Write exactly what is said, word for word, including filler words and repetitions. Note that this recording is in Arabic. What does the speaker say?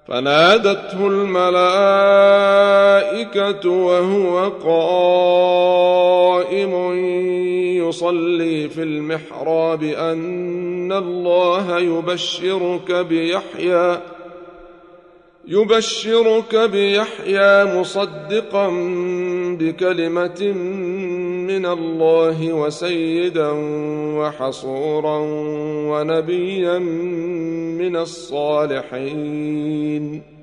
فنادته الملائكة وهو قائم يصلي في المحراب أن الله يبشرك بيحيى يبشرك بيحيى مصدقا بكلمة من الله وسيدا وحصورا ونبيا من الصالحين.